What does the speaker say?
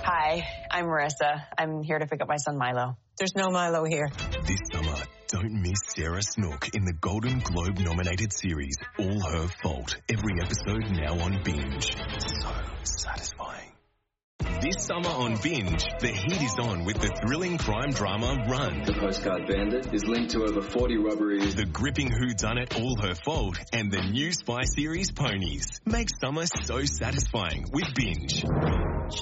Hi, I'm Marissa. I'm here to pick up my son Milo. There's no Milo here. This summer, don't miss Sarah Snook in the Golden Globe-nominated series All Her Fault. Every episode now on Binge. So satisfying. This summer on Binge, the heat is on with the thrilling crime drama Run. The postcard bandit is linked to over 40 robberies. The gripping whodunit All Her Fault and the new spy series Ponies. Make summer so satisfying with Binge.